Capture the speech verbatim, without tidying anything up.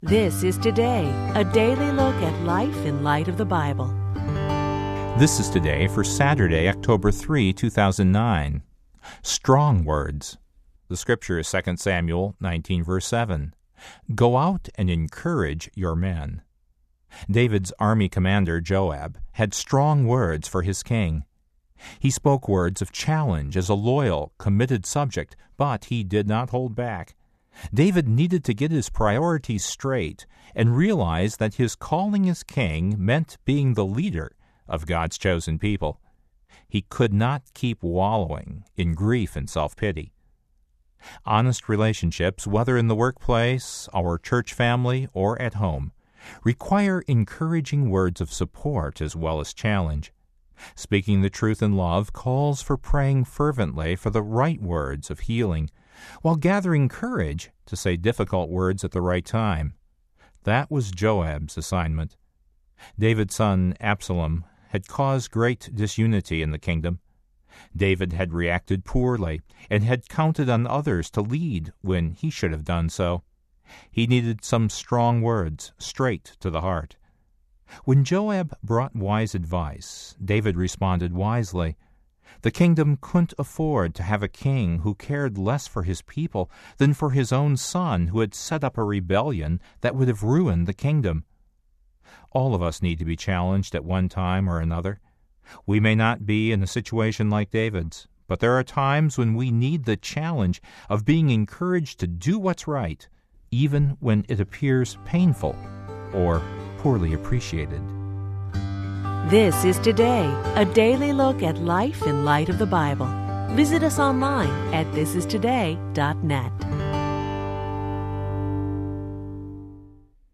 This is Today, a daily look at life in light of the Bible. This is Today for Saturday, October third, two thousand nine. Strong words. The scripture is Second Samuel nineteen, verse seven. Go out and encourage your men. David's army commander, Joab, had strong words for his king. He spoke words of challenge as a loyal, committed subject, but he did not hold back. David needed to get his priorities straight and realize that his calling as king meant being the leader of God's chosen people. He could not keep wallowing in grief and self-pity. Honest relationships, whether in the workplace, our church family, or at home, require encouraging words of support as well as challenge. Speaking the truth in love calls for praying fervently for the right words of healing, while gathering courage to say difficult words at the right time. That was Joab's assignment. David's son Absalom had caused great disunity in the kingdom. David had reacted poorly and had counted on others to lead when he should have done so. He needed some strong words, straight to the heart. When Joab brought wise advice, David responded wisely. The kingdom couldn't afford to have a king who cared less for his people than for his own son who had set up a rebellion that would have ruined the kingdom. All of us need to be challenged at one time or another. We may not be in a situation like David's, but there are times when we need the challenge of being encouraged to do what's right, even when it appears painful or poorly appreciated. This is Today, a daily look at life in light of the Bible. Visit us online at this is today dot net.